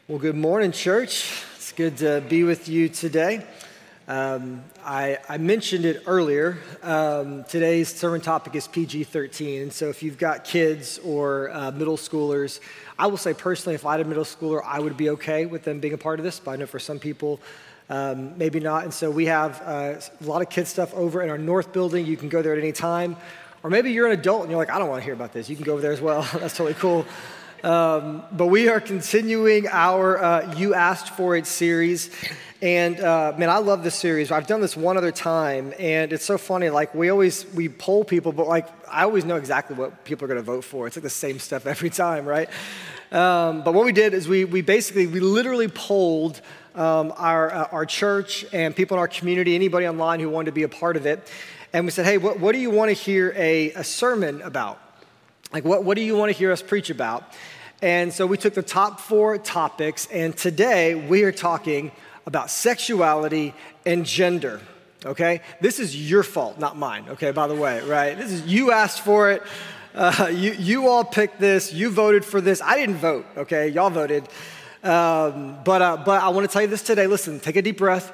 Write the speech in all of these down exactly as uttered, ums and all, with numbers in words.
Well, good morning, church. It's good to be with you today. Um, I, I mentioned it earlier. Um, today's sermon topic is P G thirteen, and so if you've got kids or uh, middle schoolers, I will say personally, if I had a middle schooler, I would be okay with them being a part of this, but I know for some people, um, maybe not. And so we have uh, a lot of kids stuff over in our north building. You can go there at any time. Or maybe you're an adult and you're like, I don't want to hear about this. You can go over there as well. That's totally cool. Um, but we are continuing our uh, You Asked For It series. And uh, man, I love this series. I've done this one other time, and it's so funny. Like we always, we poll people, but like I always know exactly what people are going to vote for. It's like the same stuff every time, right? Um, but what we did is we we basically, we literally polled um, our, uh, our church and people in our community, anybody online who wanted to be a part of it. And we said, hey, what, what do you want to hear a, a sermon about? Like what, what do you want to hear us preach about? And so we took the top four topics, and today we are talking about sexuality and gender, okay? This is your fault, not mine, okay, by the way, right? This is, you asked for it. Uh, you, you all picked this. You voted for this. I didn't vote, okay? Y'all voted. Um, but, uh, but I want to tell you this today. Listen, take a deep breath.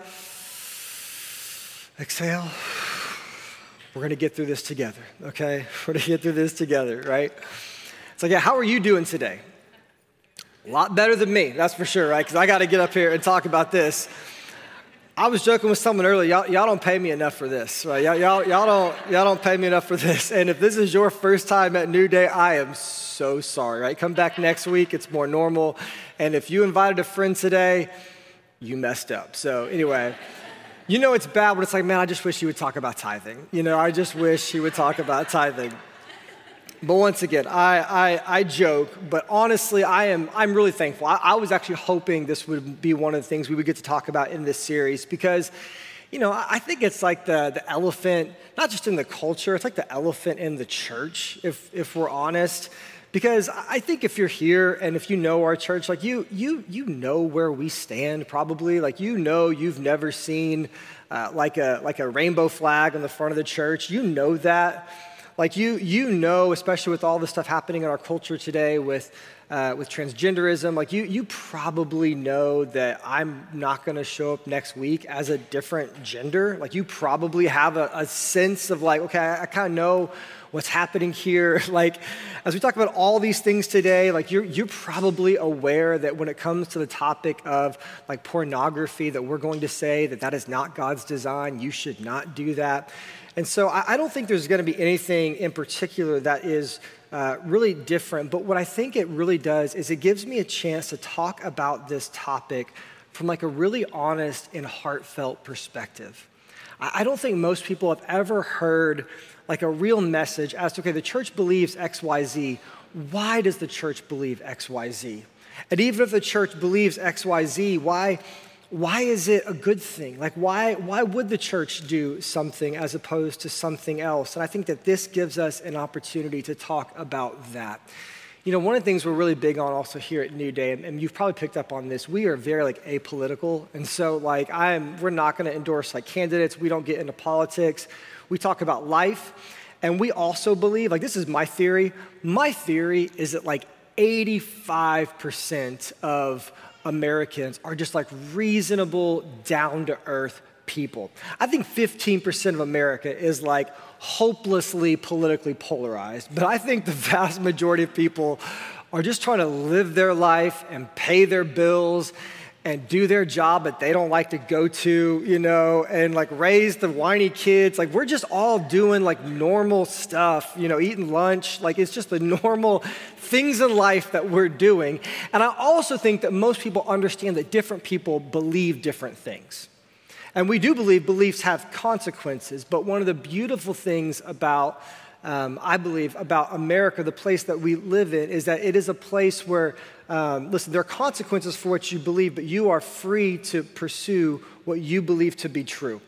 Exhale. We're going to get through this together, okay? We're going to get through this together, right? It's like, yeah, how are you doing today? A lot better than me, that's for sure, right? Because I got to get up here and talk about this. I was joking with someone earlier. Y'all, y'all don't pay me enough for this, right? Y'all, y'all, y'all don't, y'all don't pay me enough for this. And if this is your first time at New Day, I am so sorry, right? Come back next week. It's more normal. And if you invited a friend today, you messed up. So anyway, you know it's bad, but it's like, man, I just wish you would talk about tithing. You know, I just wish you would talk about tithing. But once again, I, I, I joke, but honestly, I am, I'm really thankful. I, I was actually hoping this would be one of the things we would get to talk about in this series because, you know, I think it's like the, the elephant, not just in the culture, it's like the elephant in the church, if, if we're honest. Because I think if you're here and if you know our church, like you, you, you know where we stand probably. Like you know you've never seen uh, like a like a rainbow flag on the front of the church. You know that. Like you, you know, especially with all the stuff happening in our culture today with uh, with transgenderism, like you, you probably know that I'm not going to show up next week as a different gender. Like you probably have a, a sense of like, okay, I, I kind of know what's happening here. Like as we talk about all these things today, like you're you're probably aware that when it comes to the topic of like pornography, that we're going to say that that is not God's design. You should not do that. And so I don't think there's going to be anything in particular that is uh, really different. But what I think it really does is it gives me a chance to talk about this topic from like a really honest and heartfelt perspective. I don't think most people have ever heard like a real message as to, okay, the church believes X Y Z. Why does the church believe X Y Z? And even if the church believes X Y Z, why Why is it a good thing? Like, why, why would the church do something as opposed to something else? And I think that this gives us an opportunity to talk about that. You know, one of the things we're really big on also here at New Day, and, and you've probably picked up on this, we are very like apolitical. And so like I am, we're not going to endorse like candidates. We don't get into politics. We talk about life. And we also believe, like this is my theory. My theory is that like eighty-five percent of Americans are just like reasonable, down-to-earth people. I think fifteen percent of America is like hopelessly politically polarized, but I think the vast majority of people are just trying to live their life and pay their bills and do their job that they don't like to go to, you know, and like raise the whiny kids. Like we're just all doing like normal stuff, you know, eating lunch. Like it's just the normal things in life that we're doing. And I also think that most people understand that different people believe different things. And we do believe beliefs have consequences, but one of the beautiful things about Um, I believe, about America, the place that we live in, is that it is a place where, um, listen, there are consequences for what you believe, but you are free to pursue what you believe to be true.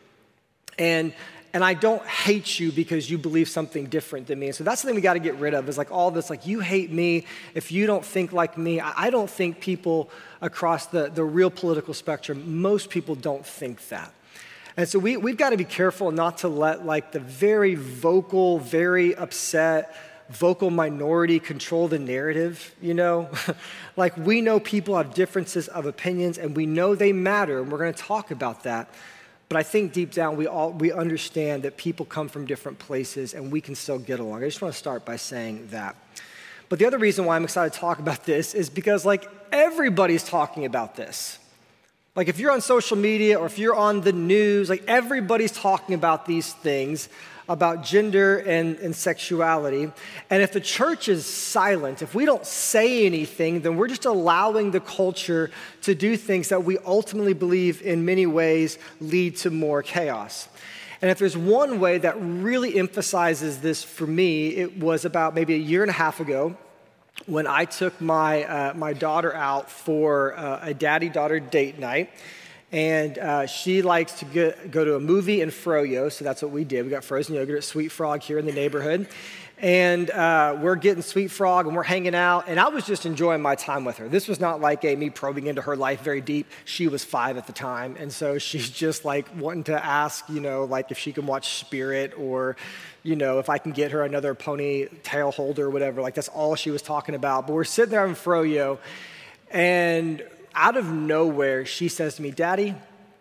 And and I don't hate you because you believe something different than me. And so that's something we got to get rid of, is like all this, like you hate me if you don't think like me. I, I don't think people across the, the real political spectrum, most people don't think that. And so we, we've got to be careful not to let like the very vocal, very upset, vocal minority control the narrative, you know? Like, we know people have differences of opinions, and we know they matter, and we're gonna talk about that. But I think deep down, we all we understand that people come from different places, and we can still get along. I just wanna start by saying that. But the other reason why I'm excited to talk about this is because, like, everybody's talking about this. Like, if you're on social media or if you're on the news, like, everybody's talking about these things, about gender and, and sexuality. And if the church is silent, if we don't say anything, then we're just allowing the culture to do things that we ultimately believe in many ways lead to more chaos. And if there's one way that really emphasizes this for me, it was about maybe a year and a half ago when I took my uh, my daughter out for uh, a daddy-daughter date night. And uh, she likes to get, go to a movie in Froyo, so that's what we did. We got frozen yogurt at Sweet Frog here in the neighborhood. And uh, we're getting Sweet Frog, and we're hanging out, and I was just enjoying my time with her. This was not like a me probing into her life very deep. She was five at the time, and so she's just like wanting to ask, you know, like if she can watch Spirit, or, you know, if I can get her another ponytail holder or whatever. Like, that's all she was talking about. But we're sitting there in Froyo, and out of nowhere, she says to me, "Daddy,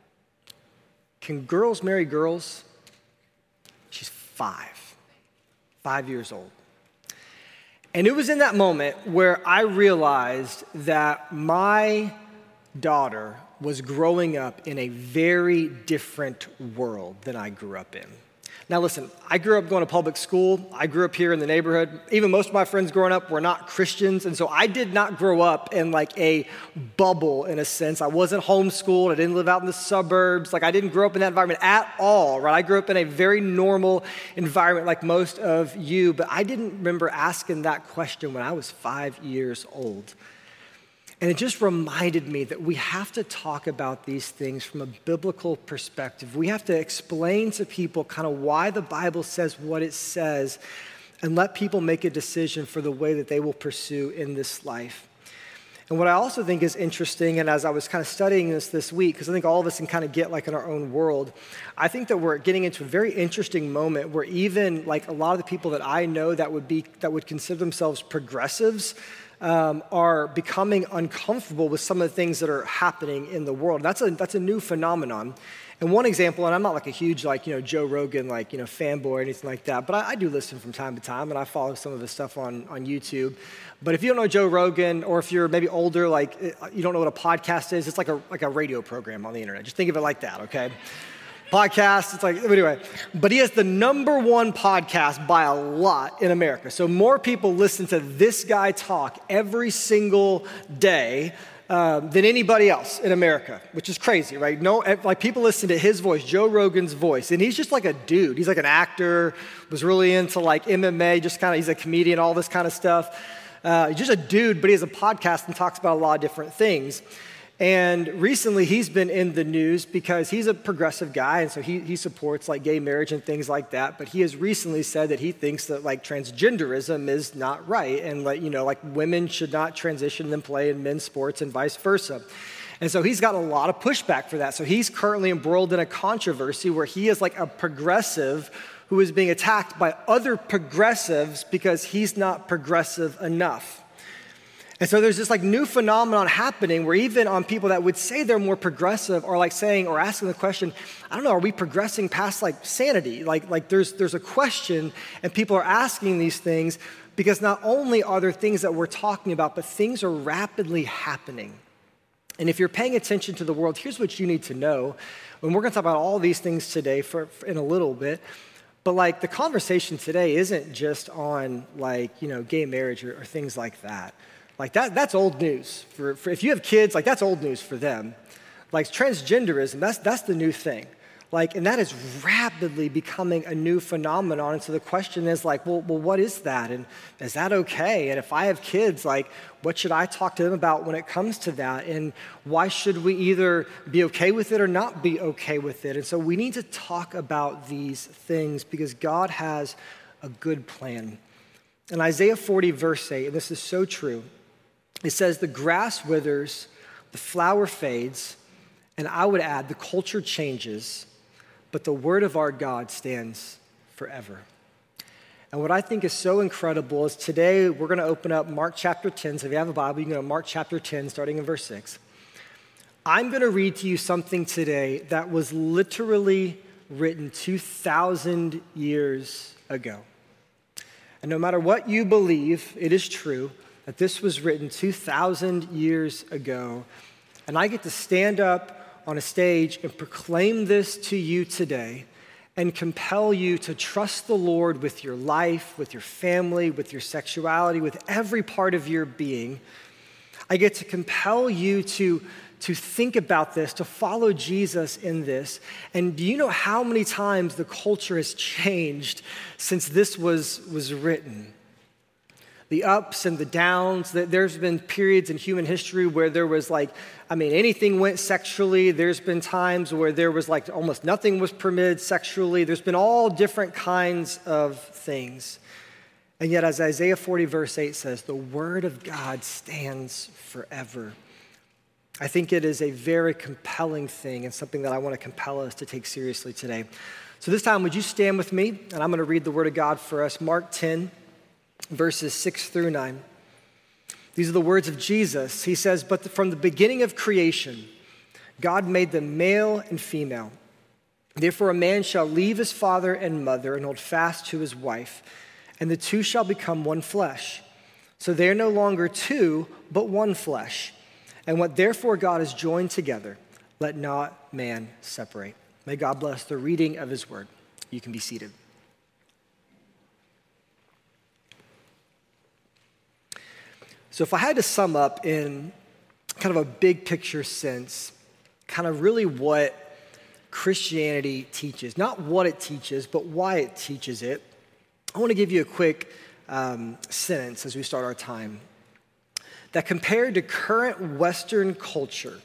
can girls marry girls?" She's five, five years old. And it was in that moment where I realized that my daughter was growing up in a very different world than I grew up in. Now listen, I grew up going to public school. I grew up here in the neighborhood. Even most of my friends growing up were not Christians, and so I did not grow up in like a bubble in a sense. I wasn't homeschooled. I didn't live out in the suburbs. Like, I didn't grow up in that environment at all, right? I grew up in a very normal environment like most of you, but I didn't remember asking that question when I was five years old. And it just reminded me that we have to talk about these things from a biblical perspective. We have to explain to people kind of why the Bible says what it says, and let people make a decision for the way that they will pursue in this life. And what I also think is interesting, and as I was kind of studying this this week, because I think all of us can kind of get like in our own world, I think that we're getting into a very interesting moment where even like a lot of the people that I know that would be that would consider themselves progressives, Um, are becoming uncomfortable with some of the things that are happening in the world. That's a that's a new phenomenon. And one example, and I'm not like a huge like you know Joe Rogan like you know fanboy or anything like that, but I, I do listen from time to time, and I follow some of his stuff on on YouTube. But if you don't know Joe Rogan, or if you're maybe older, like you don't know what a podcast is, it's like a like a radio program on the internet. Just think of it like that, okay? Podcast, it's like, anyway. But he has the number one podcast by a lot in America. So more people listen to this guy talk every single day uh, than anybody else in America, which is crazy, right? No, like people listen to his voice, Joe Rogan's voice, and he's just like a dude. He's like an actor, was really into like M M A, just kind of, he's a comedian, all this kind of stuff. Uh, he's just a dude, but he has a podcast and talks about a lot of different things. And recently he's been in the news because he's a progressive guy, and so he, he supports like gay marriage and things like that. But he has recently said that he thinks that like transgenderism is not right, and like, you know, like women should not transition and play in men's sports and vice versa. And so he's got a lot of pushback for that. So he's currently embroiled in a controversy where he is like a progressive who is being attacked by other progressives because he's not progressive enough. And so there's this like new phenomenon happening where even on people that would say they're more progressive are like saying or asking the question, I don't know, are we progressing past like sanity? Like, like there's there's a question, and people are asking these things because not only are there things that we're talking about, but things are rapidly happening. And if you're paying attention to the world, here's what you need to know. And we're gonna talk about all these things today for, for in a little bit. But like the conversation today isn't just on like, you know, gay marriage or, or things like that. Like that, that's old news. For, for if you have kids, like that's old news for them. Like transgenderism, that's that's the new thing. Like, and that is rapidly becoming a new phenomenon. And so the question is like, well, well, what is that? And is that okay? And if I have kids, like, what should I talk to them about when it comes to that? And why should we either be okay with it or not be okay with it? And so we need to talk about these things because God has a good plan. In Isaiah forty, verse eight, and this is so true, it says, the grass withers, the flower fades, and I would add, the culture changes, but the word of our God stands forever. And what I think is so incredible is today we're going to open up Mark chapter ten. So if you have a Bible, you can go to Mark chapter ten, starting in verse six. I'm going to read to you something today that was literally written two thousand years ago. And no matter what you believe, it is true that this was written two thousand years ago. And I get to stand up on a stage and proclaim this to you today and compel you to trust the Lord with your life, with your family, with your sexuality, with every part of your being. I get to compel you to to think about this, to follow Jesus in this. And do you know how many times the culture has changed since this was, was written? The ups and the downs. There's been periods in human history where there was like, I mean, anything went sexually. There's been times where there was like almost nothing was permitted sexually. There's been all different kinds of things. And yet, as Isaiah forty verse eight says, the word of God stands forever. I think it is a very compelling thing and something that I want to compel us to take seriously today. So this time, would you stand with me? And I'm going to read the word of God for us. Mark ten, verses six through nine. These are the words of Jesus. He says, but from the beginning of creation, God made them male and female. Therefore, a man shall leave his father and mother and hold fast to his wife, and the two shall become one flesh. So they are no longer two, but one flesh. And what therefore God has joined together, let not man separate. May God bless the reading of his word. You can be seated. So if I had to sum up in kind of a big picture sense, kind of really what Christianity teaches, not what it teaches, but why it teaches it, I want to give you a quick um, sentence as we start our time. That compared to current Western culture,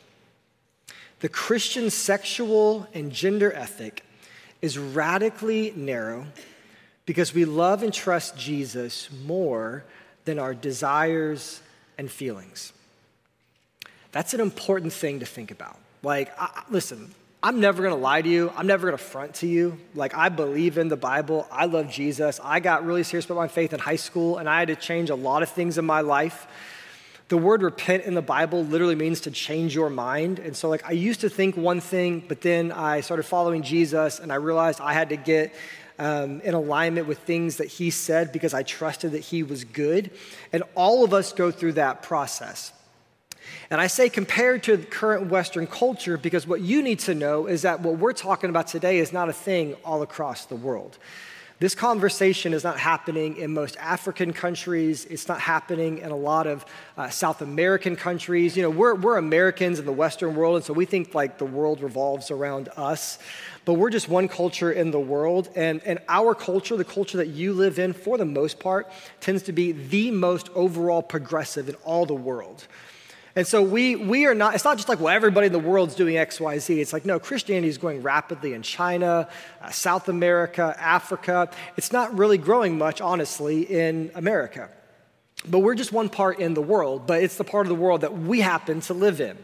the Christian sexual and gender ethic is radically narrow because we love and trust Jesus more than our desires and feelings. That's an important thing to think about. Like, I, listen, I'm never gonna lie to you. I'm never gonna front to you. Like, I believe in the Bible. I love Jesus. I got really serious about my faith in high school, and I had to change a lot of things in my life. The word repent in the Bible literally means to change your mind. And so like I used to think one thing, but then I started following Jesus and I realized I had to get um, in alignment with things that he said because I trusted that he was good. And all of us go through that process. And I say compared to the current Western culture because what you need to know is that what we're talking about today is not a thing all across the world. This conversation is not happening in most African countries. It's not happening in a lot of uh, South American countries. You know, we're, we're Americans in the Western world, and so we think like the world revolves around us. But we're just one culture in the world, and, and our culture, the culture that you live in, for the most part, tends to be the most overall progressive in all the world. And so we we are not, it's not just like, well, everybody in the world's doing X, Y, Z. It's like, no, Christianity is growing rapidly in China, uh, South America, Africa. It's not really growing much, honestly, in America. But we're just one part in the world, but it's the part of the world that we happen to live in.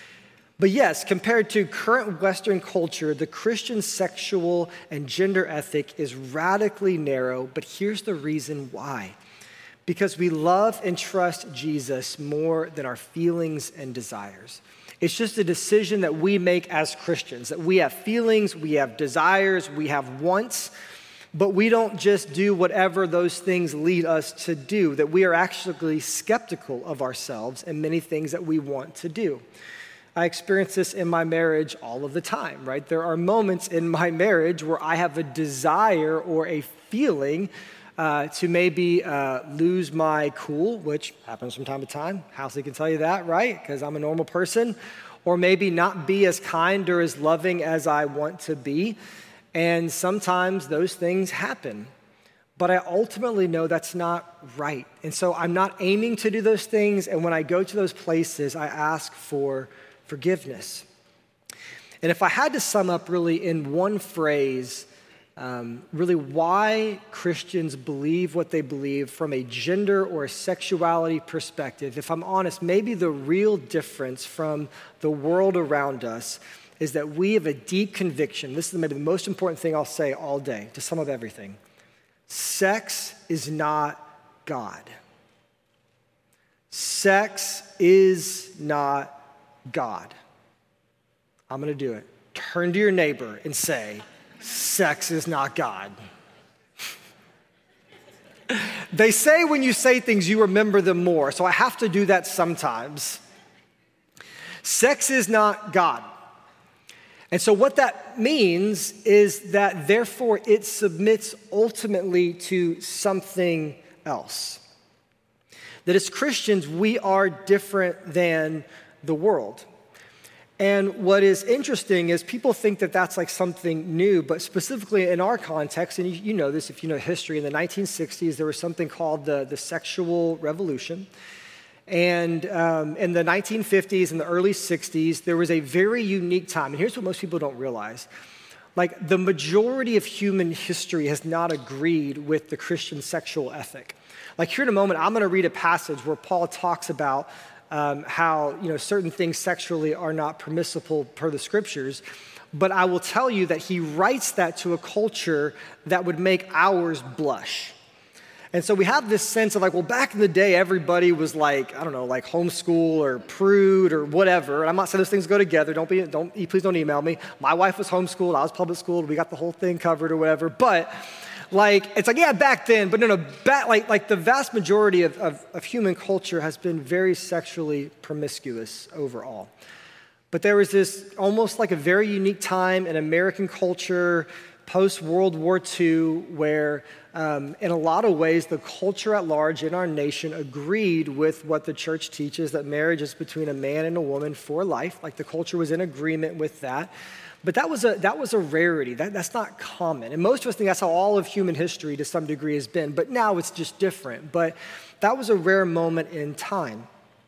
But yes, compared to current Western culture, the Christian sexual and gender ethic is radically narrow, but here's the reason why. Because we love and trust Jesus more than our feelings and desires. It's just a decision that we make as Christians, that we have feelings, we have desires, we have wants, but we don't just do whatever those things lead us to do, that we are actually skeptical of ourselves and many things that we want to do. I experience this in my marriage all of the time, right? There are moments in my marriage where I have a desire or a feeling Uh, to maybe uh, lose my cool, which happens from time to time. Halsey can tell you that, right? Because I'm a normal person. Or maybe not be as kind or as loving as I want to be. And sometimes those things happen. But I ultimately know that's not right. And so I'm not aiming to do those things. And when I go to those places, I ask for forgiveness. And if I had to sum up really in one phrase, Um, really why Christians believe what they believe from a gender or a sexuality perspective, if I'm honest, maybe the real difference from the world around us is that we have a deep conviction. This is maybe the most important thing I'll say all day to sum up everything. Sex is not God. Sex is not God. I'm going to do it. Turn to your neighbor and say, sex is not God. They say when you say things, you remember them more. So I have to do that sometimes. Sex is not God. And so what that means is that therefore it submits ultimately to something else. That as Christians, we are different than the world. And what is interesting is people think that that's like something new, but specifically in our context, and you, you know this if you know history, in the nineteen sixties, there was something called the, the sexual revolution. And um, in the nineteen fifties and the early sixties, there was a very unique time. And here's what most people don't realize. Like the majority of human history has not agreed with the Christian sexual ethic. Like here in a moment, I'm going to read a passage where Paul talks about um, how you know certain things sexually are not permissible per the scriptures. But I will tell you that he writes that to a culture that would make ours blush. And so we have this sense of like, well, back in the day, everybody was like, I don't know, like homeschool or prude or whatever. And I'm not saying those things go together. Don't be, don't, please don't email me. My wife was homeschooled. I was public schooled. We got the whole thing covered or whatever. But like, it's like, yeah, back then. But no, no, back, like, like the vast majority of, of, of human culture has been very sexually promiscuous overall. But there was this almost like a very unique time in American culture post-World War Two where um, in a lot of ways the culture at large in our nation agreed with what the church teaches, that marriage is between a man and a woman for life. Like the culture was in agreement with that. But that was a that was a rarity. That, that's not common. And most of us think that's how all of human history to some degree has been. But now it's just different. But that was a rare moment in time.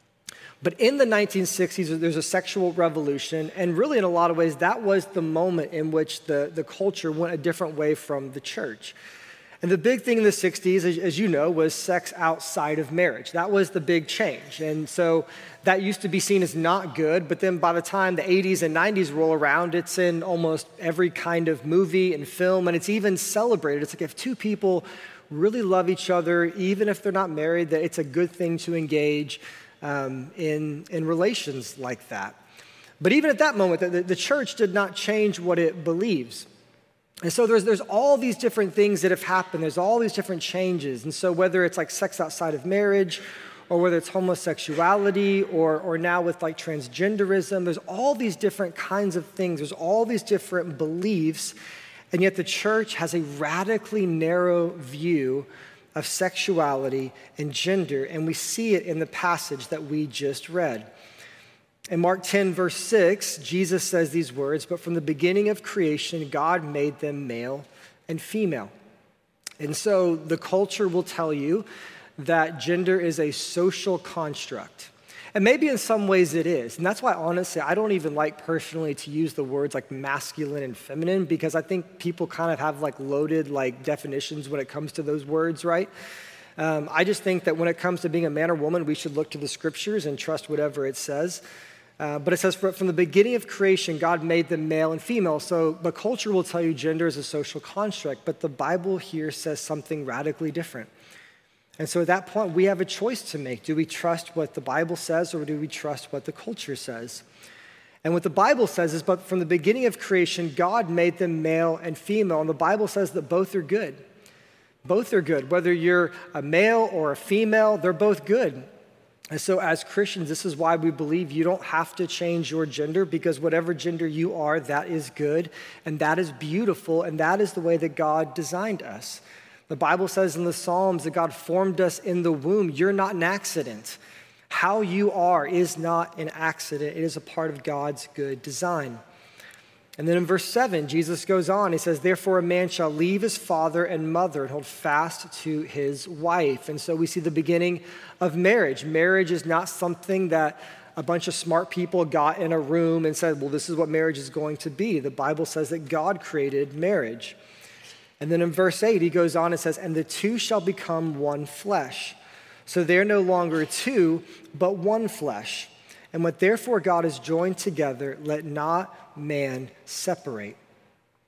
But in the nineteen sixties, there's a sexual revolution, and really in a lot of ways, that was the moment in which the, the culture went a different way from the church. And the big thing in the sixties, as, as you know, was sex outside of marriage. That was the big change. And so that used to be seen as not good, but then by the time the eighties and nineties roll around, it's in almost every kind of movie and film, and it's even celebrated. It's like if two people really love each other, even if they're not married, that it's a good thing to engage Um, in, in relations like that. But even at that moment, the, the church did not change what it believes. And so there's, there's all these different things that have happened. There's all these different changes. And so whether it's like sex outside of marriage, or whether it's homosexuality, or, or now with like transgenderism, there's all these different kinds of things. There's all these different beliefs. And yet the church has a radically narrow view of sexuality and gender, and we see it in the passage that we just read. In Mark ten, verse six, Jesus says these words, "But from the beginning of creation, God made them male and female." And so the culture will tell you that gender is a social construct. And maybe in some ways it is. And that's why, honestly, I don't even like personally to use the words like masculine and feminine, because I think people kind of have like loaded like definitions when it comes to those words, right? Um, I just think that when it comes to being a man or woman, we should look to the scriptures and trust whatever it says. Uh, but it says from the beginning of creation, God made them male and female. So the culture will tell you gender is a social construct, but the Bible here says something radically different. And so at that point, we have a choice to make. Do we trust what the Bible says, or do we trust what the culture says? And what the Bible says is, but from the beginning of creation, God made them male and female. And the Bible says that both are good. Both are good. Whether you're a male or a female, they're both good. And so as Christians, this is why we believe you don't have to change your gender, because whatever gender you are, that is good, and that is beautiful, and that is the way that God designed us. The Bible says in the Psalms that God formed us in the womb. You're not an accident. How you are is not an accident. It is a part of God's good design. And then in verse seven, Jesus goes on. He says, "Therefore a man shall leave his father and mother and hold fast to his wife." And so we see the beginning of marriage. Marriage is not something that a bunch of smart people got in a room and said, well, this is what marriage is going to be. The Bible says that God created marriage. And then in verse eight, he goes on and says, "And the two shall become one flesh. So they're no longer two, but one flesh. And what therefore God has joined together, let not man separate."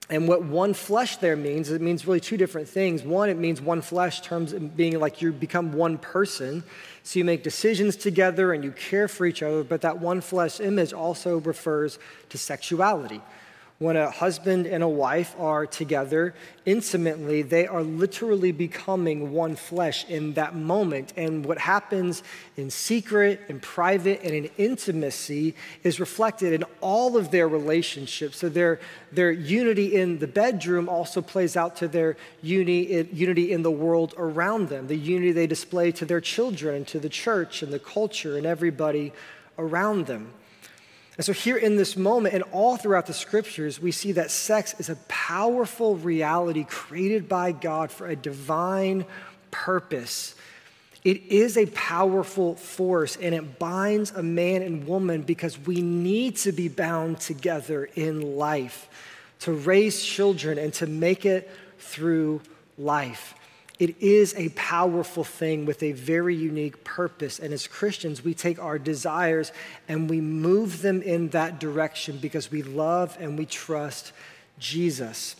And what one flesh there means, it means really two different things. One, it means one flesh terms being like you become one person. So you make decisions together and you care for each other, but that one flesh image also refers to sexuality. When a husband and a wife are together intimately, they are literally becoming one flesh in that moment. And what happens in secret, in private, and in intimacy is reflected in all of their relationships. So their, their unity in the bedroom also plays out to their uni, unity in the world around them, the unity they display to their children, and to the church, and the culture, and everybody around them. And so here in this moment and all throughout the scriptures, we see that sex is a powerful reality created by God for a divine purpose. It is a powerful force, and it binds a man and woman because we need to be bound together in life to raise children and to make it through life. It is a powerful thing with a very unique purpose. And as Christians, we take our desires and we move them in that direction because we love and we trust Jesus.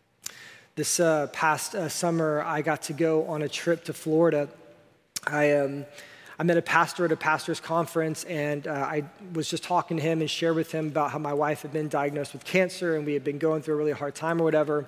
This uh, past uh, summer, I got to go on a trip to Florida. I um, I met a pastor at a pastor's conference, and uh, I was just talking to him and shared with him about how my wife had been diagnosed with cancer, and we had been going through a really hard time or whatever.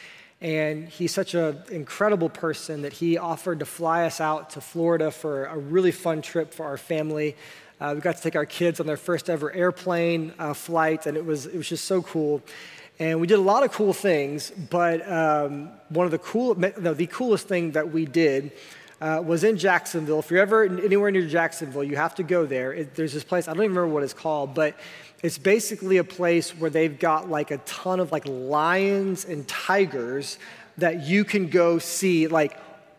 And he's such an incredible person that he offered to fly us out to Florida for a really fun trip for our family. Uh, we got to take our kids on their first ever airplane uh, flight, and it was it was just so cool. And we did a lot of cool things, but um, one of the cool, no, the coolest thing that we did uh, was in Jacksonville. If you're ever anywhere near Jacksonville, you have to go there. It, there's this place, I don't even remember what it's called, but it's basically a place where they've got like a ton of like lions and tigers that you can go see like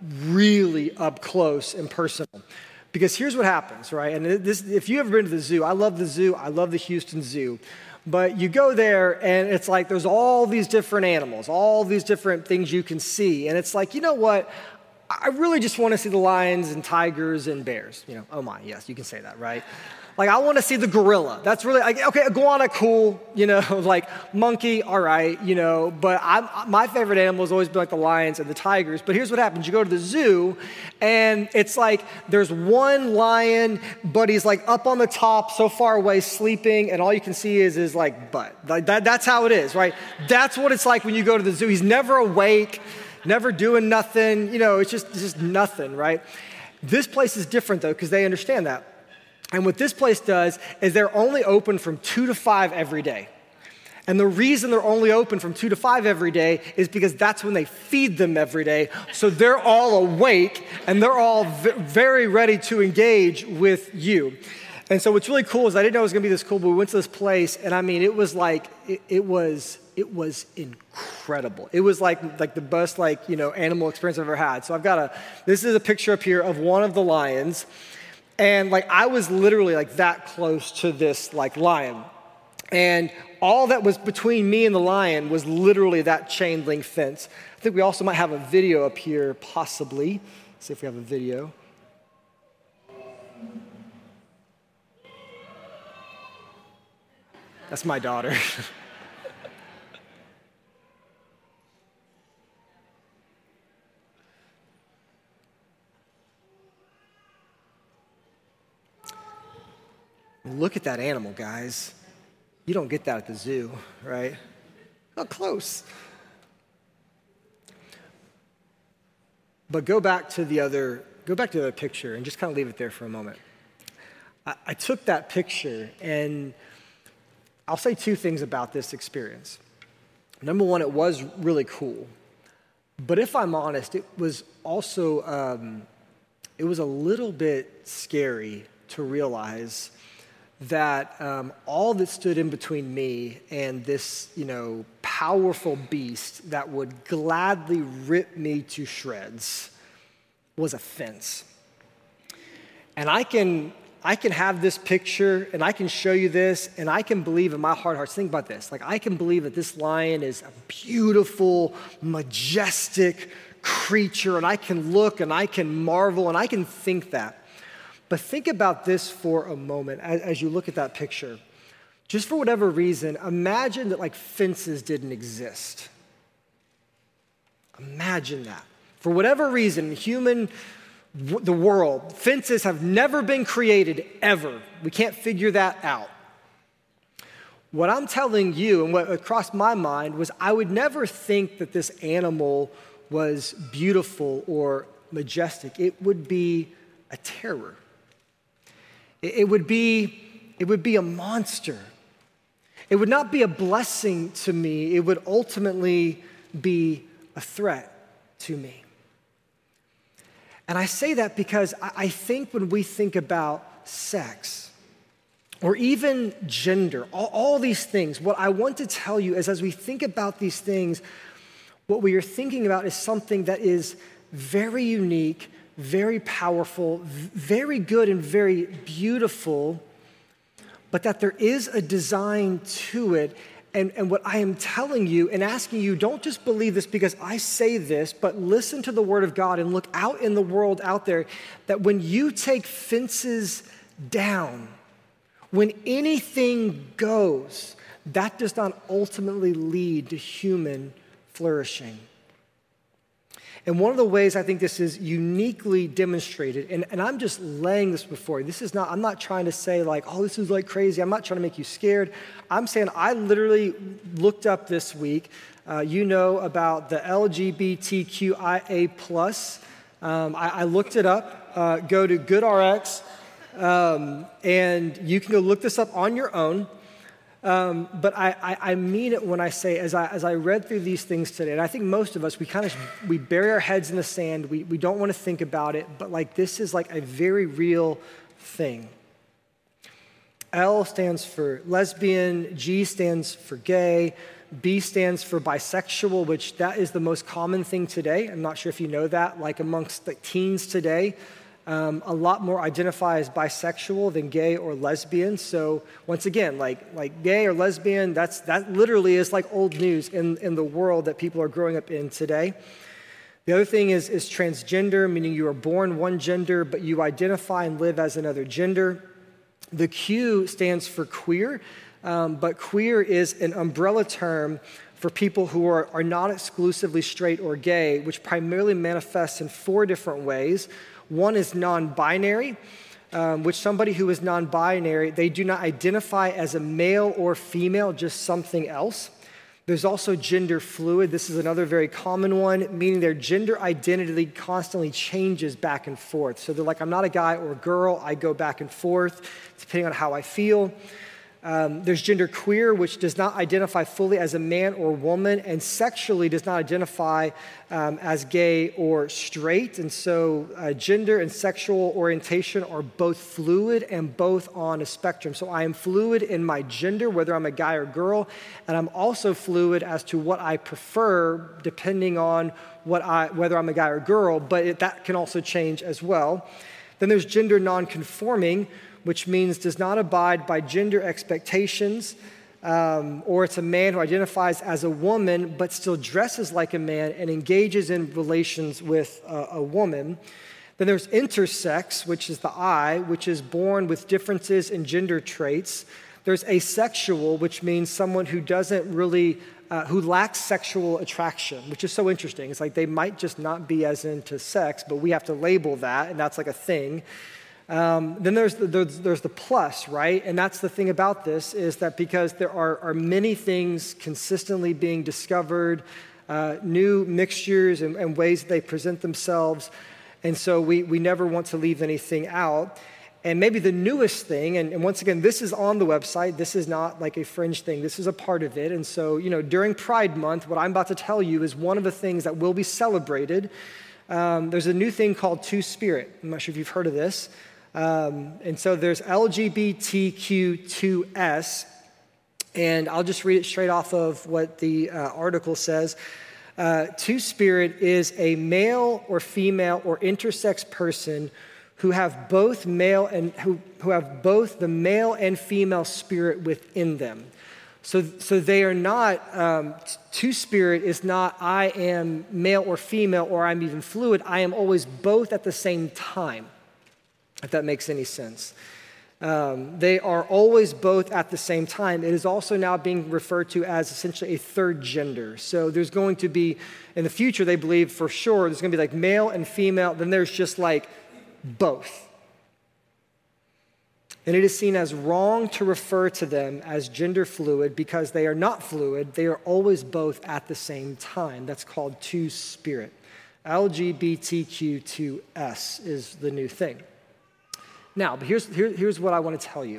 really up close and personal. Because here's what happens, right? And this, if you've ever been to the zoo, I love the zoo. I love the Houston Zoo. But you go there and it's like there's all these different animals, all these different things you can see. And it's like, you know what? I really just want to see the lions and tigers and bears. You know, oh my, yes, you can say that, right? Like, I want to see the gorilla. That's really, like, okay, iguana, cool, you know, like monkey, all right, you know, but I'm, my favorite animal has always been like the lions and the tigers. But here's what happens. You go to the zoo, and it's like there's one lion, but he's like up on the top, so far away, sleeping, and all you can see is his like butt. Like that, that's how it is, right? That's what it's like when you go to the zoo. He's never awake, never doing nothing, you know, it's just, it's just nothing, right? This place is different, though, because they understand that. And what this place does is they're only open from two to five every day. And the reason they're only open from two to five every day is because that's when they feed them every day. So they're all awake and they're all v- very ready to engage with you. And so what's really cool is I didn't know it was gonna be this cool, but we went to this place, and I mean, it was like, it, it was, it was incredible. It was like, like the best, like, you know, animal experience I've ever had. So I've got a, this is a picture up here of one of the lions. And like, I was literally like that close to this like lion. And all that was between me and the lion was literally that chain link fence. I think we also might have a video up here, possibly. Let's see if we have a video. That's my daughter. Look at that animal, guys. You don't get that at the zoo, right? How close. But go back to the other, go back to the other picture and just kind of leave it there for a moment. I, I took that picture, and I'll say two things about this experience. Number one, it was really cool. But if I'm honest, it was also, um, it was a little bit scary to realize that um, all that stood in between me and this, you know, powerful beast that would gladly rip me to shreds was a fence. And I can, I can have this picture, and I can show you this, and I can believe in my heart of hearts. Think about this. Like, I can believe that this lion is a beautiful, majestic creature, and I can look, and I can marvel, and I can think that. But think about this for a moment as, as you look at that picture. just for whatever reason, imagine that like fences didn't exist. Imagine that. For whatever reason, human, the world, fences have never been created ever. We can't figure that out. What I'm telling you and what crossed my mind was I would never think that this animal was beautiful or majestic. It would be a terror. It would be, it would be a monster. It would not be a blessing to me. It would ultimately be a threat to me. And I say that because I think when we think about sex or even gender, all, all these things, what I want to tell you is as we think about these things, what we are thinking about is something that is very unique, very powerful, very good and very beautiful, but that there is a design to it. And, and what I am telling you and asking you, don't just believe this because I say this, but listen to the word of God and look out in the world out there that when you take fences down, when anything goes, that does not ultimately lead to human flourishing. And one of the ways I think this is uniquely demonstrated, and, and I'm just laying this before you. This is not, I'm not trying to say like, oh, this is like crazy. I'm not trying to make you scared. I'm saying I literally looked up this week, uh, you know about the L G B T Q I A plus. Um, I, I looked it up. Uh, go to GoodRx, um, and you can go look this up on your own. Um, but I, I, I mean it when I say, as I, as I read through these things today, and I think most of us, we kind of, we bury our heads in the sand. We, we don't want to think about it, but like this is like a very real thing. L stands for lesbian, G stands for gay, B stands for bisexual, which that is the most common thing today. I'm not sure if you know that, like amongst the teens today. Um, a lot more identify as bisexual than gay or lesbian. So once again, like like gay or lesbian, that's that literally is like old news in, in the world that people are growing up in today. The other thing is, is transgender, meaning you are born one gender, but you identify and live as another gender. The Q stands for queer, um, but queer is an umbrella term for people who are, are not exclusively straight or gay, which primarily manifests in four different ways. One is non-binary, um, which somebody who is non-binary, they do not identify as a male or female, just something else. There's also gender fluid. This is another very common one, meaning their gender identity constantly changes back and forth. So they're like, I'm not a guy or a girl. I go back and forth depending on how I feel. Um, there's gender queer, which does not identify fully as a man or woman and sexually does not identify um, as gay or straight. And so uh, gender and sexual orientation are both fluid and both on a spectrum. So I am fluid in my gender, whether I'm a guy or girl, and I'm also fluid as to what I prefer depending on what I, whether I'm a guy or girl, but it, that can also change as well. Then there's gender nonconforming, which means does not abide by gender expectations, um, or it's a man who identifies as a woman but still dresses like a man and engages in relations with a, a woman. Then there's intersex, which is the I, which is born with differences in gender traits. There's asexual, which means someone who doesn't really, uh, who lacks sexual attraction, which is so interesting. It's like they might just not be as into sex, but we have to label that, and that's like a thing. Um, then there's the, there's, there's the plus, right? And that's the thing about this is that because there are, are many things consistently being discovered, uh, new mixtures and, and ways that they present themselves, and so we, we never want to leave anything out. And maybe the newest thing, and, and once again, this is on the website. This is not like a fringe thing. This is a part of it. And so, you know, during Pride Month, what I'm about to tell you is one of the things that will be celebrated. Um, there's a new thing called Two-Spirit. I'm not sure if you've heard of this. Um, and so there's L G B T Q two S, and I'll just read it straight off of what the uh, article says. Uh, Two-Spirit is a male or female or intersex person who have both male and who, who have both the male and female spirit within them. So, so they are not, um, Two-Spirit is not I am male or female or I'm even fluid. I am always both at the same time, if that makes any sense. Um, they are always both at the same time. It is also now being referred to as essentially a third gender. So there's going to be, in the future, they believe for sure, there's going to be like male and female. Then there's just like both. And it is seen as wrong to refer to them as gender fluid because they are not fluid. They are always both at the same time. That's called two-spirit. L G B T Q two S is the new thing. Now, but here's, here, here's what I want to tell you.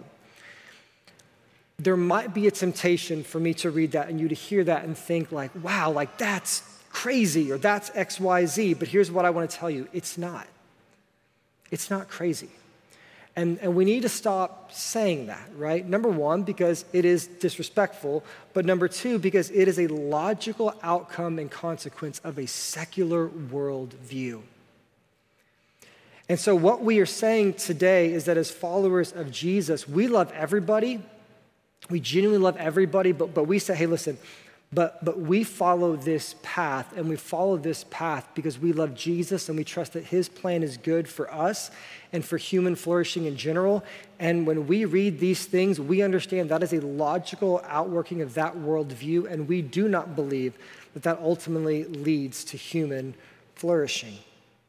There might be a temptation for me to read that and you to hear that and think like, wow, like that's crazy or that's X Y Z. But here's what I want to tell you. It's not. It's not crazy. And, and we need to stop saying that, right? Number one, because it is disrespectful. But number two, because it is a logical outcome and consequence of a secular worldview. And so what we are saying today is that as followers of Jesus, we love everybody. We genuinely love everybody, but, but we say, hey, listen, but, but we follow this path, and we follow this path because we love Jesus and we trust that his plan is good for us and for human flourishing in general. And when we read these things, we understand that is a logical outworking of that worldview, and we do not believe that that ultimately leads to human flourishing.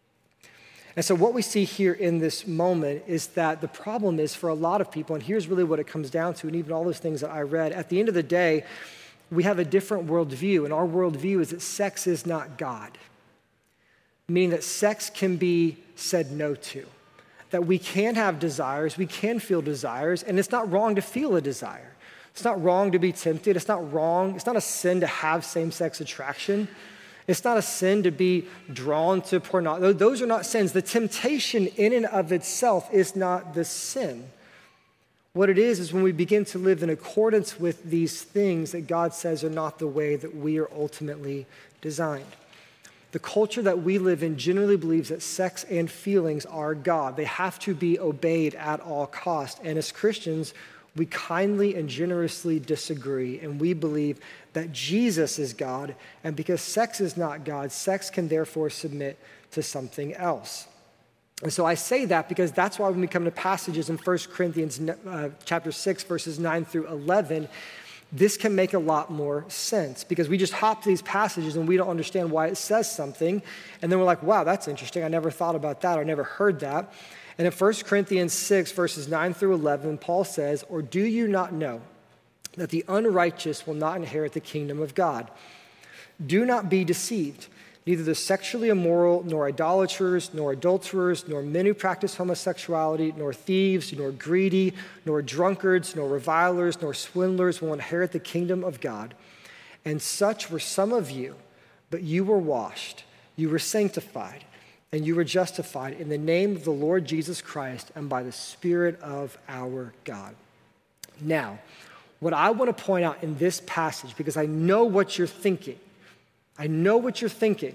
And so what we see here in this moment is that the problem is for a lot of people, and here's really what it comes down to, and even all those things that I read, at the end of the day, we have a different worldview, and our worldview is that sex is not God, meaning that sex can be said no to, that we can have desires, we can feel desires, and it's not wrong to feel a desire. It's not wrong to be tempted. It's not wrong. It's not a sin to have same-sex attraction. It's not a sin to be drawn to pornography. Those are not sins. The temptation in and of itself is not the sin. What it is is when we begin to live in accordance with these things that God says are not the way that we are ultimately designed. The culture that we live in generally believes that sex and feelings are God. They have to be obeyed at all costs. And as Christians, we kindly and generously disagree, and we believe that Jesus is God, and because sex is not God, sex can therefore submit to something else. And so I say that because that's why when we come to passages in First Corinthians uh, chapter six, verses nine through eleven, this can make a lot more sense because we just hop to these passages and we don't understand why it says something. And then we're like, wow, that's interesting. I never thought about that or never heard that. And in First Corinthians six, verses nine through eleven, Paul says, or do you not know that the unrighteous will not inherit the kingdom of God? Do not be deceived. Neither the sexually immoral, nor idolaters, nor adulterers, nor men who practice homosexuality, nor thieves, nor greedy, nor drunkards, nor revilers, nor swindlers will inherit the kingdom of God. And such were some of you, but you were washed, you were sanctified, and you were justified in the name of the Lord Jesus Christ and by the Spirit of our God. Now, what I want to point out in this passage, because I know what you're thinking, I know what you're thinking.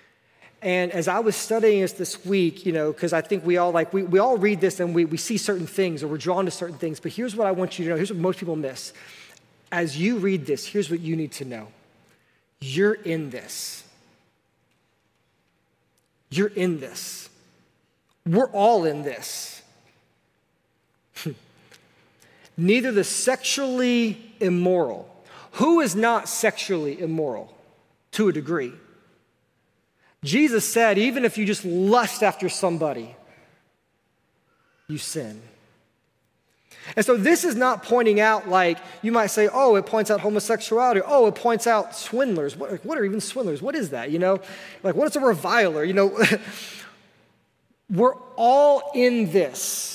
And as I was studying this this week, you know, because I think we all like, we, we all read this and we, we see certain things or we're drawn to certain things. But here's what I want you to know. Here's what most people miss. As you read this, here's what you need to know. You're in this. You're in this. We're all in this. Neither the sexually immoral. Who is not sexually immoral? To a degree. Jesus said, even if you just lust after somebody, you sin. And so this is not pointing out like, you might say, oh, it points out homosexuality. Oh, it points out swindlers. What, what are even swindlers? What is that? You know, like what is a reviler? You know, we're all in this.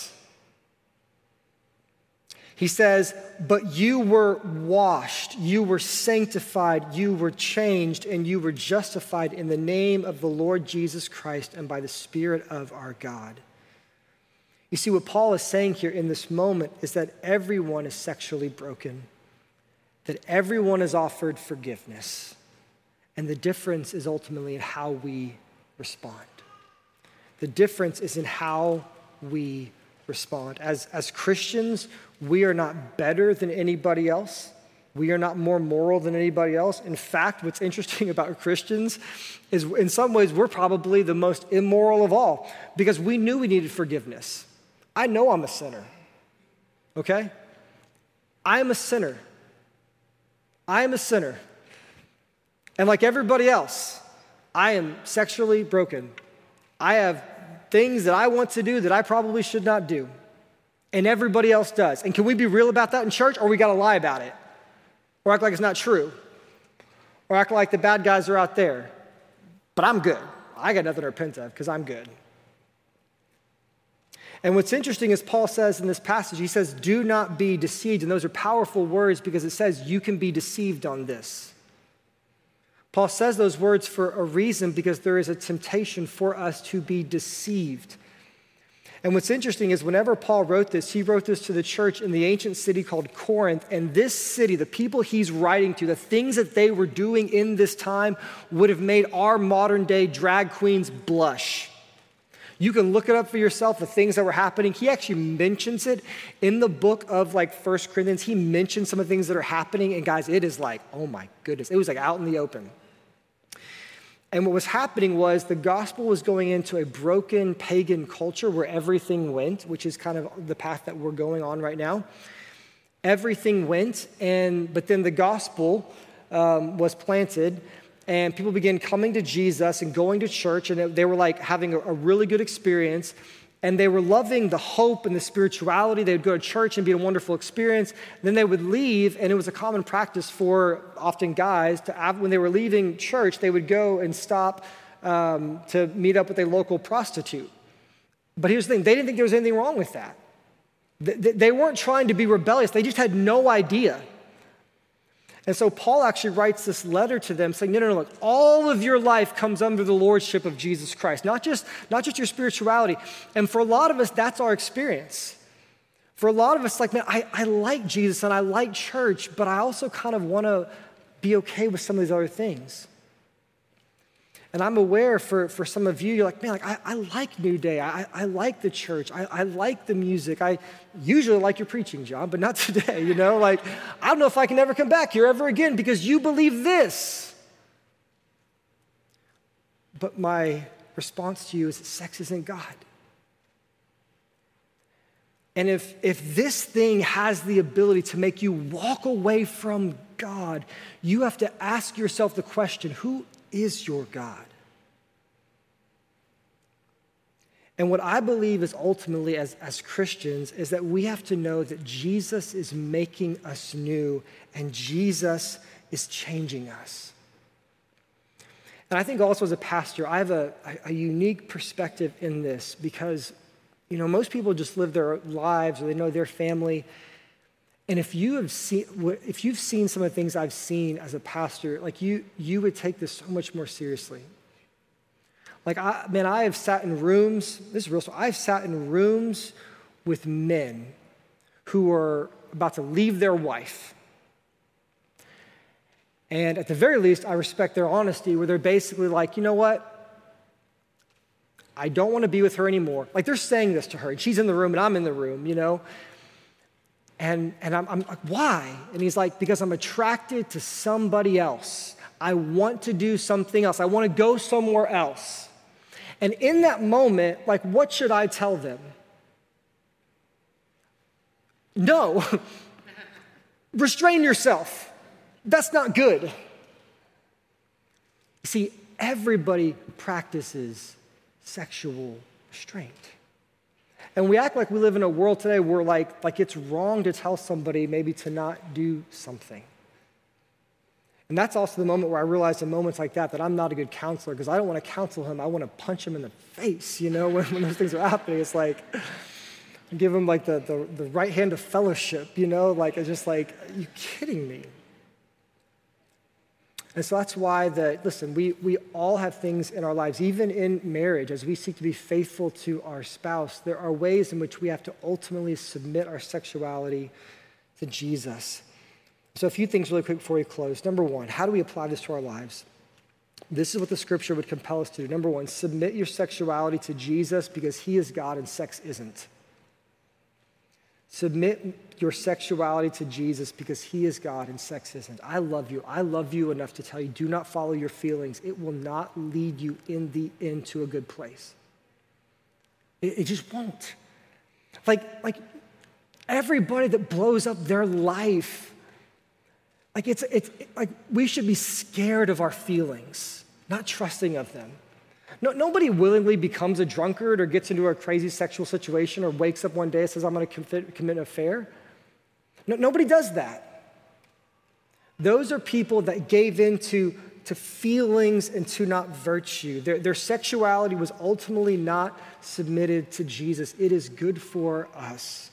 He says, but you were washed, you were sanctified, you were changed, and you were justified in the name of the Lord Jesus Christ and by the Spirit of our God. You see, what Paul is saying here in this moment is that everyone is sexually broken, that everyone is offered forgiveness, and the difference is ultimately in how we respond. The difference is in how we respond. As, as Christians, we are not better than anybody else. We are not more moral than anybody else. In fact, what's interesting about Christians is in some ways we're probably the most immoral of all because we knew we needed forgiveness. I know I'm a sinner. okay? I am a sinner. I am a sinner. And like everybody else, I am sexually broken. I have things that I want to do that I probably should not do. And everybody else does. And can we be real about that in church, or we got to lie about it? Or act like it's not true? Or act like the bad guys are out there? But I'm good. I got nothing to repent of because I'm good. And what's interesting is Paul says in this passage, he says, do not be deceived. And those are powerful words because it says you can be deceived on this. Paul says those words for a reason because there is a temptation for us to be deceived. And what's interesting is whenever Paul wrote this, he wrote this to the church in the ancient city called Corinth. And this city, the people he's writing to, the things that they were doing in this time would have made our modern day drag queens blush. You can look it up for yourself, the things that were happening. He actually mentions it in the book of like First Corinthians. He mentions some of the things that are happening. And guys, it is like, oh my goodness. It was like out in the open. And what was happening was the gospel was going into a broken pagan culture where everything went, which is kind of the path that we're going on right now. Everything went, and but then the gospel um, was planted, and people began coming to Jesus and going to church, and they were like having a, a really good experience. And they were loving the hope and the spirituality. They would go to church and be a wonderful experience. Then they would leave, and it was a common practice for often guys to, when they were leaving church, they would go and stop um, to meet up with a local prostitute. But here's the thing, they didn't think there was anything wrong with that. They, they weren't trying to be rebellious. They just had no idea. And so Paul actually writes this letter to them saying, no, no, no, look, all of your life comes under the lordship of Jesus Christ, not just, not just your spirituality. And for a lot of us, that's our experience. For a lot of us, like, man, I, I like Jesus and I like church, but I also kind of want to be okay with some of these other things. And I'm aware for, for some of you, you're like, man, like, I, I like New Day. I, I like the church. I, I like the music. I usually like your preaching, John, but not today, you know? Like, I don't know if I can ever come back here ever again because you believe this. But my response to you is that sex isn't God. And if, if this thing has the ability to make you walk away from God, you have to ask yourself the question, who is your God? And what I believe is ultimately as, as Christians is that we have to know that Jesus is making us new and Jesus is changing us. And I think also as a pastor, I have a, a unique perspective in this because, you know, most people just live their lives or they know their family. And if you have seen, if you've seen some of the things I've seen as a pastor, like you, you would take this so much more seriously. Like, I, man, I have sat in rooms, this is real story, I've sat in rooms with men who are about to leave their wife. And at the very least, I respect their honesty where they're basically like, you know what? I don't want to be with her anymore. Like, they're saying this to her, and she's in the room, and I'm in the room, you know? And, and I'm, I'm like, why? And he's like, because I'm attracted to somebody else. I want to do something else. I want to go somewhere else. And in that moment, like, what should I tell them? No. Restrain yourself. That's not good. See, everybody practices sexual restraint. And we act like we live in a world today where like, like it's wrong to tell somebody maybe to not do something. And that's also the moment where I realized in moments like that that I'm not a good counselor because I don't want to counsel him. I want to punch him in the face, you know, when, when those things are happening. It's like, give him like the, the, the right hand of fellowship, you know, like it's just like, are you kidding me? And so that's why that, listen, we, we all have things in our lives, even in marriage, as we seek to be faithful to our spouse, there are ways in which we have to ultimately submit our sexuality to Jesus. So a few things really quick before we close. Number one, how do we apply this to our lives? This is what the scripture would compel us to do. Number one, submit your sexuality to Jesus because he is God and sex isn't. Submit your sexuality to Jesus because he is God and sex isn't. I love you. I love you enough to tell you, do not follow your feelings. It will not lead you in the end to a good place. It, it just won't. Like, like Everybody that blows up their life, like it's, it's like we should be scared of our feelings, not trusting of them. No, nobody willingly becomes a drunkard or gets into a crazy sexual situation or wakes up one day and says, I'm going to commit an affair. No, nobody does that. Those are people that gave into to feelings and to not virtue. Their, their sexuality was ultimately not submitted to Jesus. It is good for us.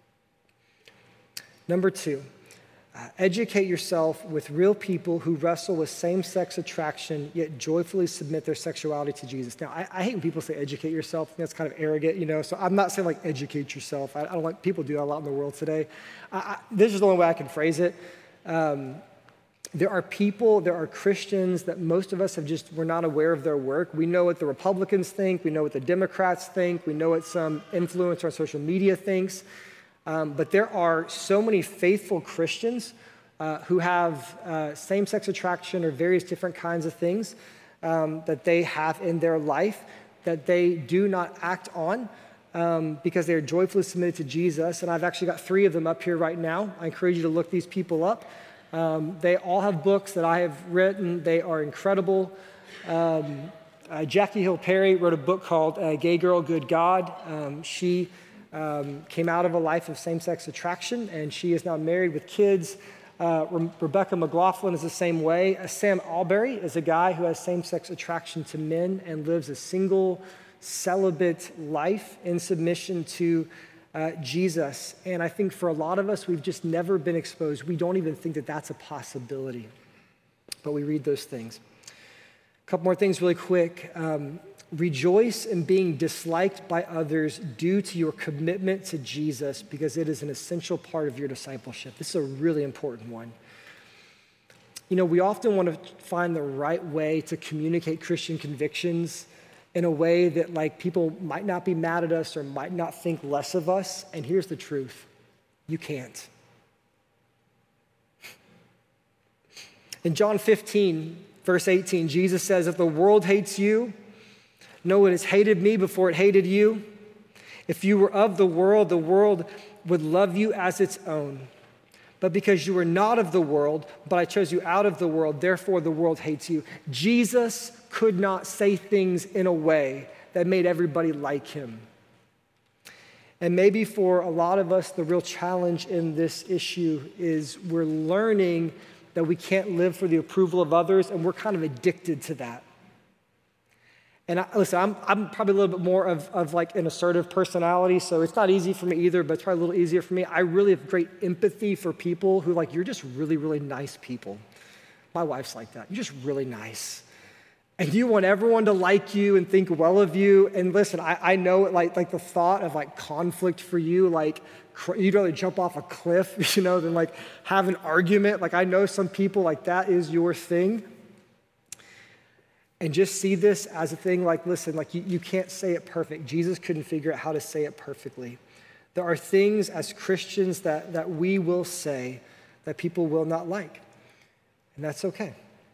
Number two, uh, educate yourself with real people who wrestle with same-sex attraction, yet joyfully submit their sexuality to Jesus. Now, I, I hate when people say educate yourself. That's kind of arrogant, you know, so I'm not saying like educate yourself. I, I don't like, people do that a lot in the world today. I, I, this is the only way I can phrase it. Um, There are people, there are Christians that most of us have just, we're not aware of their work. We know what the Republicans think. We know what the Democrats think. We know what some influencer on social media thinks. Um, but there are so many faithful Christians uh, who have uh, same-sex attraction or various different kinds of things um, that they have in their life that they do not act on um, because they are joyfully submitted to Jesus. And I've actually got three of them up here right now. I encourage you to look these people up. Um, they all have books that I have written. They are incredible. Um, uh, Jackie Hill Perry wrote a book called uh, Gay Girl, Good God. Um, she um, came out of a life of same-sex attraction, and she is now married with kids. Uh, Re- Rebecca McLaughlin is the same way. Uh, Sam Alberry is a guy who has same-sex attraction to men and lives a single, celibate life in submission to Uh, Jesus. And I think for a lot of us, we've just never been exposed. We don't even think that that's a possibility. But we read those things. A couple more things really quick. Um, rejoice in being disliked by others due to your commitment to Jesus, because it is an essential part of your discipleship. This is a really important one. You know, we often want to find the right way to communicate Christian convictions in a way that like people might not be mad at us or might not think less of us. And here's the truth. You can't. In John fifteen, verse eighteen, Jesus says, if the world hates you, know it has hated me before it hated you. If you were of the world, the world would love you as its own. But because you were not of the world, but I chose you out of the world, therefore the world hates you. Jesus could not say things in a way that made everybody like him. And maybe for a lot of us, the real challenge in this issue is we're learning that we can't live for the approval of others, and we're kind of addicted to that. And I, listen, I'm, I'm probably a little bit more of, of like an assertive personality, so it's not easy for me either, but it's probably a little easier for me. I really have great empathy for people who like, you're just really, really nice people. My wife's like that. You're just really nice. And you want everyone to like you and think well of you. And listen, I, I know like, like the thought of like conflict for you, like cr- you'd rather jump off a cliff, you know, than like have an argument. Like I know some people like that is your thing. And just see this as a thing like, listen, like you, you can't say it perfect. Jesus couldn't figure out how to say it perfectly. There are things as Christians that, that we will say that people will not like. And that's okay.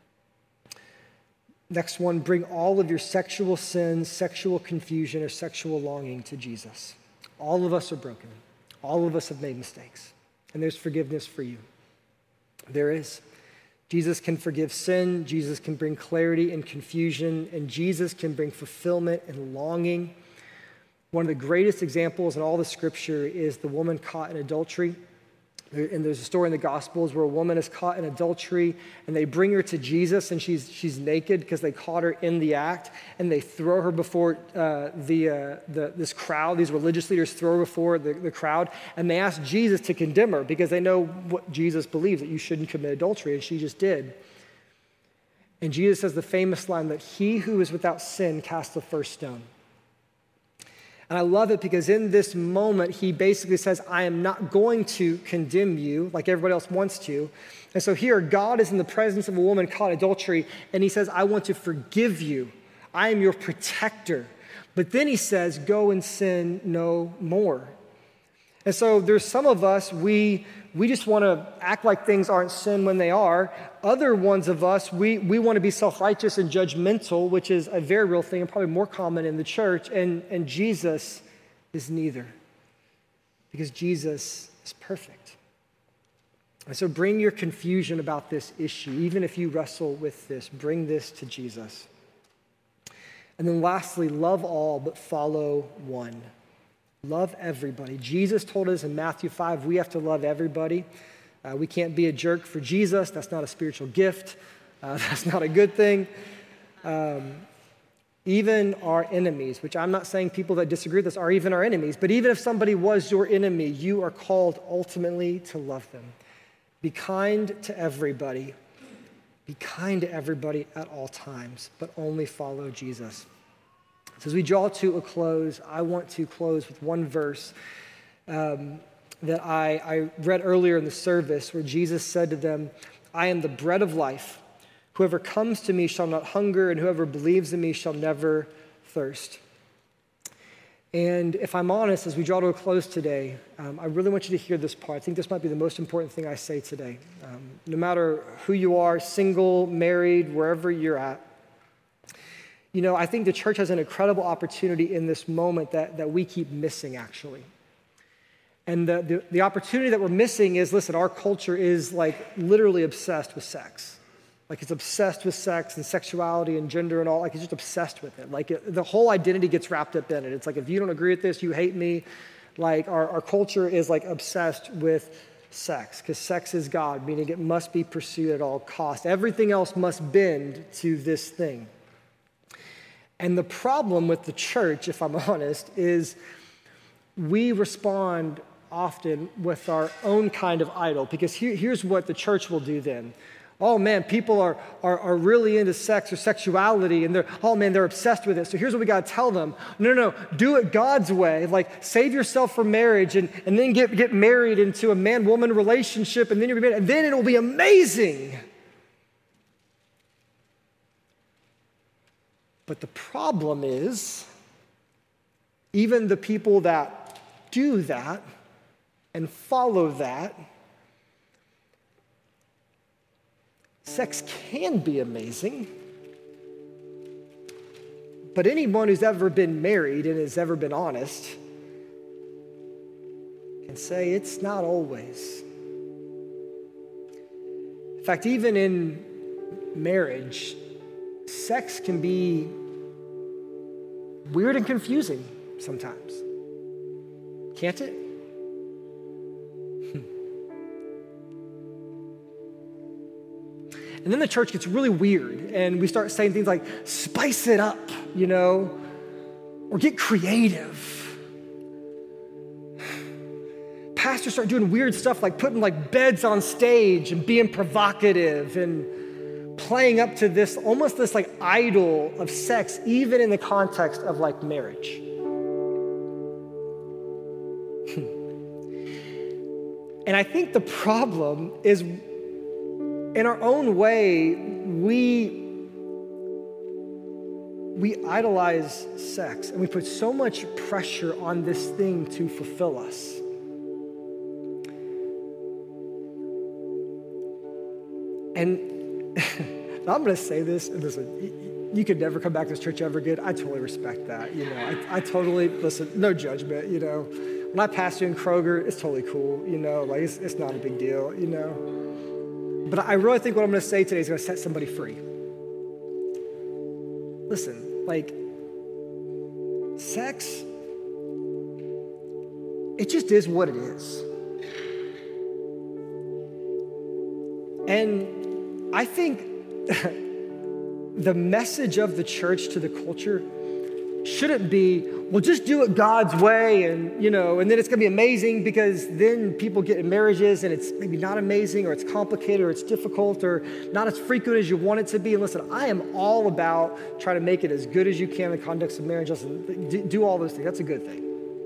Next one, bring all of your sexual sins, sexual confusion, or sexual longing to Jesus. All of us are broken. All of us have made mistakes. And there's forgiveness for you. There is. Jesus can forgive sin, Jesus can bring clarity and confusion, and Jesus can bring fulfillment and longing. One of the greatest examples in all the scripture is the woman caught in adultery. And there's a story in the Gospels where a woman is caught in adultery, and they bring her to Jesus, and she's she's naked because they caught her in the act, and they throw her before uh, the, uh, the this crowd. These religious leaders throw her before the, the crowd, and they ask Jesus to condemn her because they know what Jesus believes, that you shouldn't commit adultery, and she just did. And Jesus says the famous line that he who is without sin cast the first stone. And I love it because in this moment, he basically says, I am not going to condemn you like everybody else wants to. And so here, God is in the presence of a woman caught in adultery, and he says, I want to forgive you. I am your protector. But then he says, go and sin no more. And so there's some of us, we we just want to act like things aren't sin when they are. Other ones of us, we, we want to be self-righteous and judgmental, which is a very real thing and probably more common in the church. And, and Jesus is neither. Because Jesus is perfect. And so bring your confusion about this issue, even if you wrestle with this, bring this to Jesus. And then lastly, love all, but follow one. Love everybody. Jesus told us in Matthew five, we have to love everybody. Uh, we can't be a jerk for Jesus. That's not a spiritual gift. Uh, that's not a good thing. Um, even our enemies, which I'm not saying people that disagree with us are even our enemies, but even if somebody was your enemy, you are called ultimately to love them. Be kind to everybody. Be kind to everybody at all times, but only follow Jesus. So as we draw to a close, I want to close with one verse um, that I, I read earlier in the service where Jesus said to them, I am the bread of life. Whoever comes to me shall not hunger, and whoever believes in me shall never thirst. And if I'm honest, as we draw to a close today, um, I really want you to hear this part. I think this might be the most important thing I say today. Um, no matter who you are, single, married, wherever you're at, you know, I think the church has an incredible opportunity in this moment that, that we keep missing, actually. And the, the, the opportunity that we're missing is, listen, our culture is like literally obsessed with sex. Like it's obsessed with sex and sexuality and gender and all, like it's just obsessed with it. Like it, the whole identity gets wrapped up in it. It's like, if you don't agree with this, you hate me. Like our, our culture is like obsessed with sex because sex is God, meaning it must be pursued at all costs. Everything else must bend to this thing. And the problem with the church, if I'm honest, is we respond often with our own kind of idol, because here, here's what the church will do then. Oh man, people are, are, are really into sex or sexuality, and they're, oh man, they're obsessed with it. So here's what we got to tell them. No, no, no, do it God's way. Like save yourself for marriage and, and then get, get married into a man-woman relationship, and then you'll be married, and then it'll be amazing. But the problem is, even the people that do that and follow that, sex can be amazing, but anyone who's ever been married and has ever been honest can say it's not always. In fact, even in marriage, sex can be weird and confusing sometimes. Can't it? And then the church gets really weird, and we start saying things like, spice it up, you know, or get creative. Pastors start doing weird stuff like putting like beds on stage and being provocative and playing up to this, almost this like idol of sex, even in the context of like marriage. And I think the problem is, in our own way, we, we idolize sex, and we put so much pressure on this thing to fulfill us. And I'm going to say this, and listen, you could never come back to this church ever again. I totally respect that. You know, I, I totally, listen, no judgment, you know. When I pastor in Kroger, it's totally cool, you know, like it's, it's not a big deal, you know. But I really think what I'm going to say today is going to set somebody free. Listen, like, sex, it just is what it is. And I think the message of the church to the culture shouldn't be, well, just do it God's way, and you know, and then it's gonna be amazing, because then people get in marriages and it's maybe not amazing, or it's complicated, or it's difficult, or not as frequent as you want it to be. And listen, I am all about trying to make it as good as you can in the context of marriage. Listen, do, do all those things. That's a good thing.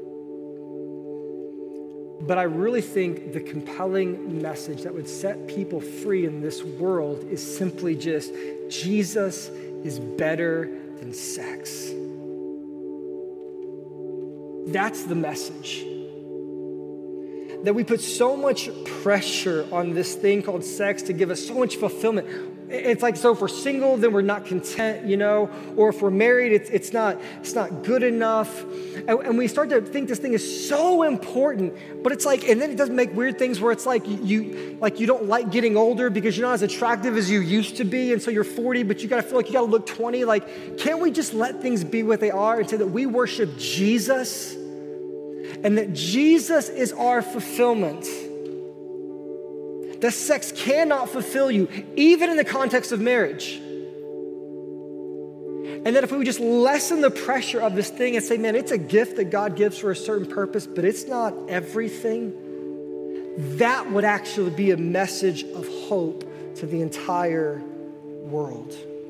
But I really think the compelling message that would set people free in this world is simply just, Jesus is better than sex. That's the message. that we put so much pressure on this thing called sex to give us so much fulfillment. It's like, so if we're single, then we're not content, you know, or if we're married, it's, it's not it's not good enough. And, and we start to think this thing is so important, but it's like, and then it does make weird things where it's like you like you don't like getting older because you're not as attractive as you used to be, and so you're forty, but you gotta feel like you gotta look twenty. Like, can't we just let things be what they are and say that we worship Jesus and that Jesus is our fulfillment? That sex cannot fulfill you, even in the context of marriage. And that if we would just lessen the pressure of this thing and say, man, it's a gift that God gives for a certain purpose, but it's not everything, that would actually be a message of hope to the entire world.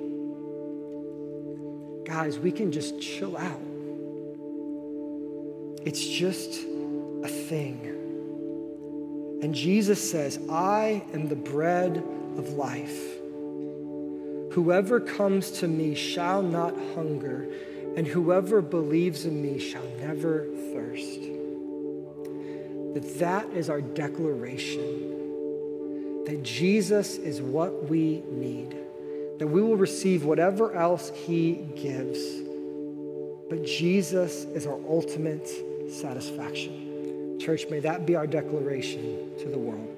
Guys, we can just chill out. It's just a thing. And Jesus says, I am the bread of life. Whoever comes to me shall not hunger, and whoever believes in me shall never thirst. That that is our declaration, that Jesus is what we need, that we will receive whatever else he gives, but Jesus is our ultimate satisfaction. Church, may that be our declaration to the world.